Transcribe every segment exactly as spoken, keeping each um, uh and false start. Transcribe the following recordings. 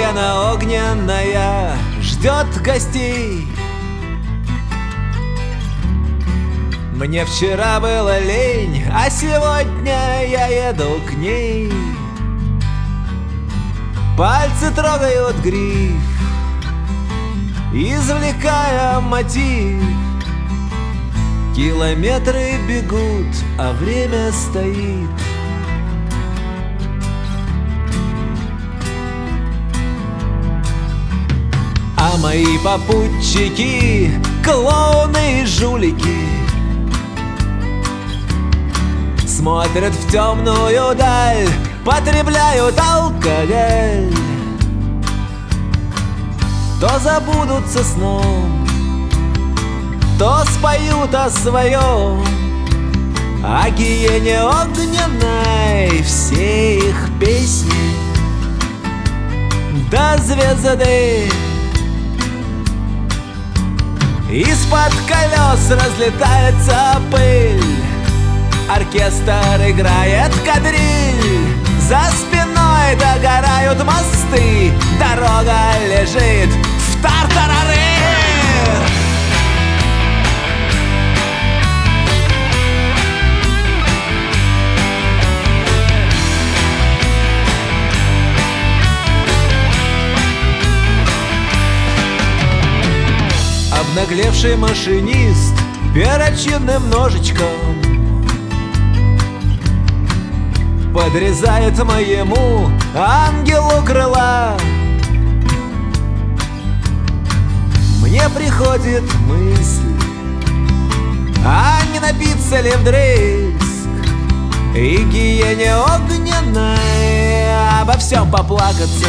гиена огненная ждет гостей. Мне вчера было лень, а сегодня я еду к ней. Пальцы трогают гриф, извлекая мотив. Километры бегут, а время стоит. А мои попутчики — клоуны и жулики, смотрят в темную даль, потребляют алкоголь. То забудутся сном, то споют о своем, о гиене огненной все их песни до звезды. Из-под колес разлетается пыль, оркестр играет кадриль. За спиной догорают мосты, дорога лежит в тартарары. Обнаглевший машинист перочинным ножичком подрезает моему ангелу крыла. Мне приходит мысль, а не напиться ли вдрызг и гиене огненной обо всем поплакаться.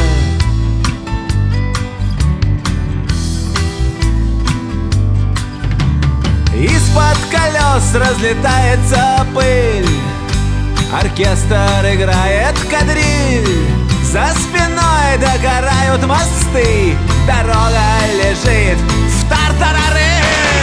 Из-под колес разлетается пыль, оркестр играет кадриль. За спиной догорают мосты, дорога лежит в тартарары.